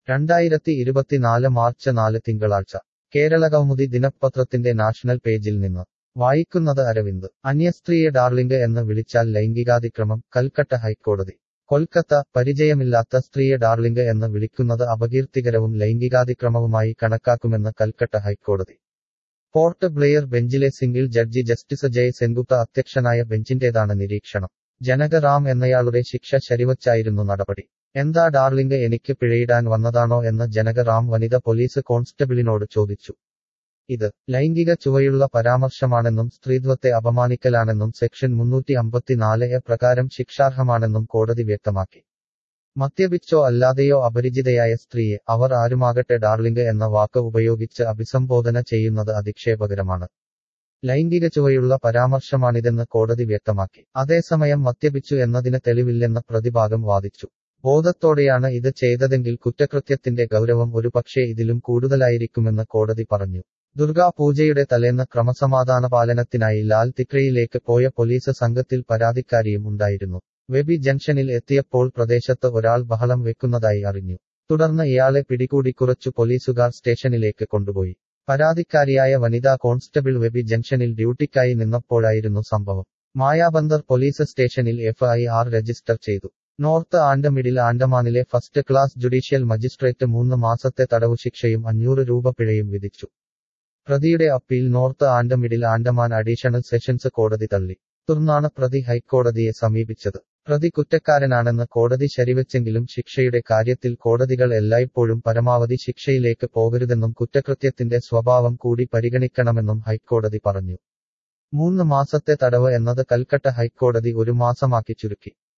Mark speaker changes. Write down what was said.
Speaker 1: 2024 March 4 തിങ്കളാഴ്ച കേരളകൗമുദി ദിനപത്രത്തിന്റെ national പേജിൽ നിന്ന് വായിക്കുന്നത് അരവിന്ദ് അന്യസ്ത്രീയെ ഡാർലിംഗ് എന്ന് വിളിച്ചാൽ ലൈംഗികാതിക്രമം കൽക്കട്ട ഹൈക്കോടതി കൊൽക്കത്ത പരിചയമില്ലാത്ത സ്ത്രീയെ ഡാർലിംഗ് എന്ന് വിളിക്കുന്നത് അപകീർത്തികരവും ലൈംഗികാതിക്രമവുമായി കണക്കാക്കുമെന്ന് കൽക്കട്ട ഹൈക്കോടതി പോർട്ട് ബ്ലെയർ ബെഞ്ചിലെ single judge justice Jay Sengupta അധ്യക്ഷനായ ബെഞ്ചിന്റേതാണ് നിരീക്ഷണം ജനക റാം എന്നയാളുടെ ശിക്ഷ ശരിവച്ചായിരുന്നു നടപടി എന്താ ഡാർലിംഗ് എനിക്ക് പിഴയിടാൻ വന്നതാണോ എന്ന് ജനക റാം വനിത പോലീസ് കോൺസ്റ്റബിളിനോട് ചോദിച്ചു ഇത് ലൈംഗിക ചുവയുള്ള പരാമർശമാണെന്നും സ്ത്രീത്വത്തെ അപമാനിക്കലാണെന്നും സെക്ഷൻ 354 പ്രകാരം ശിക്ഷാർഹമാണെന്നും കോടതി വ്യക്തമാക്കി മദ്യപിച്ചോ അല്ലാതെയോ അപരിചിതയായ സ്ത്രീയെ അവർ ആരുമാകട്ടെ ഡാർലിംഗ് എന്ന വാക്ക് ഉപയോഗിച്ച് അഭിസംബോധന ചെയ്യുന്നത് അധിക്ഷേപകരമാണ് ലൈംഗിക ചുവയുള്ള പരാമർശമാണിതെന്ന് കോടതി വ്യക്തമാക്കി അതേസമയം മദ്യപിച്ചു എന്നതിന് തെളിവില്ലെന്ന് പ്രതിഭാഗം വാദിച്ചു ബോധത്തോടെയാണ് ഇത് ചെയ്തതെങ്കിൽ കുറ്റകൃത്യത്തിന്റെ ഗൗരവം ഒരുപക്ഷേ ഇതിലും കൂടുതലായിരിക്കുമെന്ന് കോടതി പറഞ്ഞു ദുർഗാ പൂജയുടെ തലേന്ന് ക്രമസമാധാന പാലനത്തിനായി ലാൽ തിക്രയിലേക്ക് പോയ പോലീസ് സംഘത്തിൽ പരാതിക്കാരിയും ഉണ്ടായിരുന്നു വെബി ജംഗ്ഷനിൽ എത്തിയപ്പോൾ പ്രദേശത്ത് ഒരാൾ ബഹളം വെക്കുന്നതായി അറിഞ്ഞു തുടർന്ന് ഇയാളെ പിടികൂടി കുറച്ചു പോലീസുകാർ സ്റ്റേഷനിലേക്ക് കൊണ്ടുപോയി പരാതിക്കാരിയായ വനിതാ കോൺസ്റ്റബിൾ വെബി ജംഗ്ഷനിൽ ഡ്യൂട്ടിക്കായി നിന്നപ്പോഴായിരുന്നു സംഭവം മായാബന്ദർ പോലീസ് സ്റ്റേഷനിൽ FIR രജിസ്റ്റർ ചെയ്തു നോർത്ത് ആൻഡ് മിഡിൽ ആൻഡമാനിലെ ഫസ്റ്റ് ക്ലാസ് ജുഡീഷ്യൽ മജിസ്ട്രേറ്റ് 3 മാസത്തെ തടവു ശിക്ഷയും 500 രൂപ പിഴയും വിധിച്ചു പ്രതിയുടെ appeal north and middle Andaman additional sessions കോടതി തള്ളി തുടർന്നാണ് പ്രതി ഹൈക്കോടതിയെ സമീപിച്ചത് പ്രതി കുറ്റക്കാരനാണെന്ന് കോടതി ശരിവെച്ചെങ്കിലും ശിക്ഷയുടെ കാര്യത്തിൽ കോടതികൾ എല്ലായ്പ്പോഴും പരമാവധി ശിക്ഷയിലേക്ക് പോകരുതെന്നും കുറ്റകൃത്യത്തിന്റെ സ്വഭാവം കൂടി പരിഗണിക്കണമെന്നും ഹൈക്കോടതി പറഞ്ഞു 3 മാസത്തെ തടവ് എന്നത് കൽക്കട്ട ഹൈക്കോടതി 1 മാസമാക്കി ചുരുക്കി